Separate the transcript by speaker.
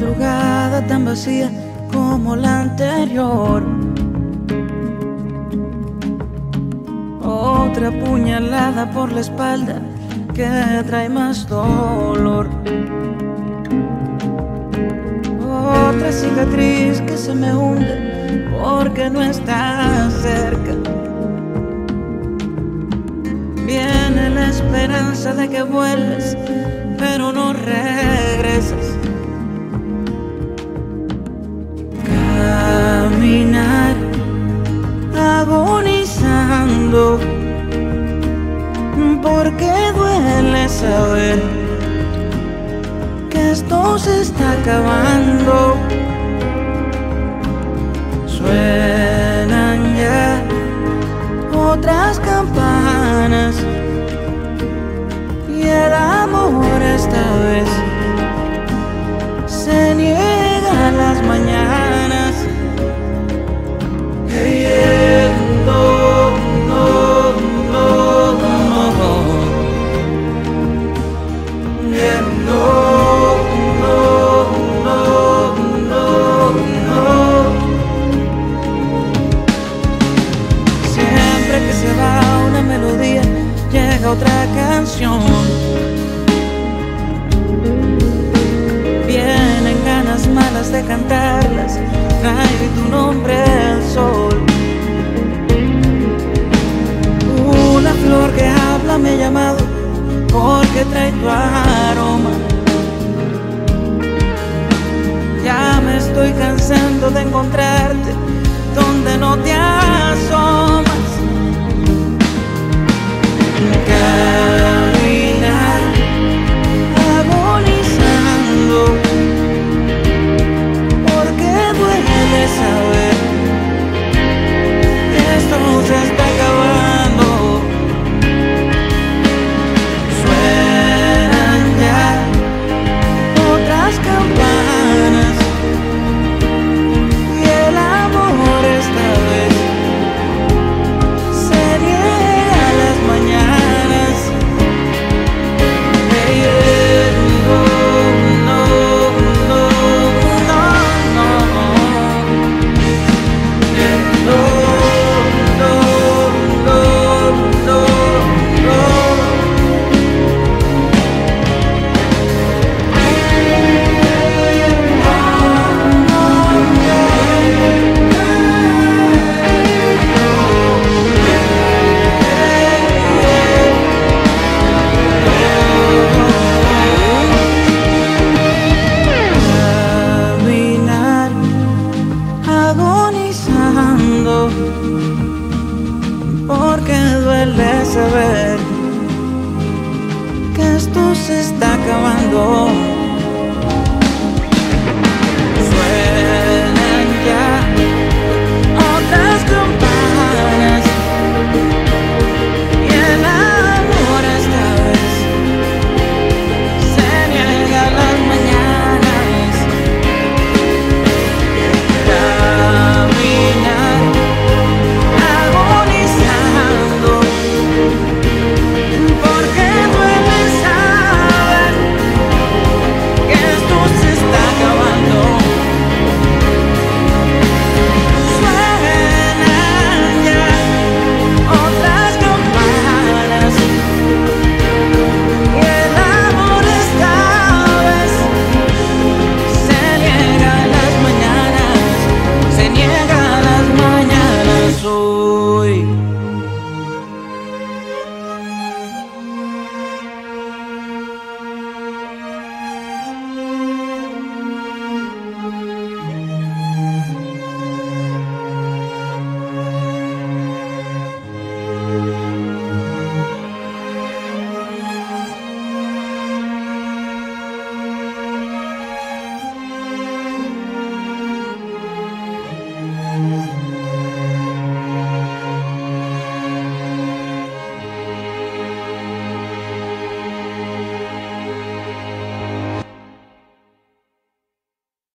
Speaker 1: madrugada tan vacía como la anterior. Otra puñalada por la espalda que trae más dolor. Otra cicatriz que se me hunde porque no estás cerca. Viene la esperanza de que vuelves, pero no regresas. Caminar agonizando, porque duele saber que esto se está acabando. Suenan ya otras campanas y el amor esta vez se niega a las mañanas. Queriendo, no, no, no, no, no, no, no. Siempre que se va una melodía, llega otra canción. Vienen ganas malas de cantarlas, trae tu nombre al sol. Una flor que habla me ha llamado porque trae tu aroma. Ya me estoy cansando de encontrarte donde no te asomas.